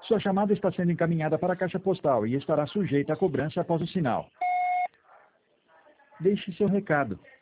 Sua chamada está sendo encaminhada para a caixa postal e estará sujeita a cobrança após o sinal. Deixe seu recado.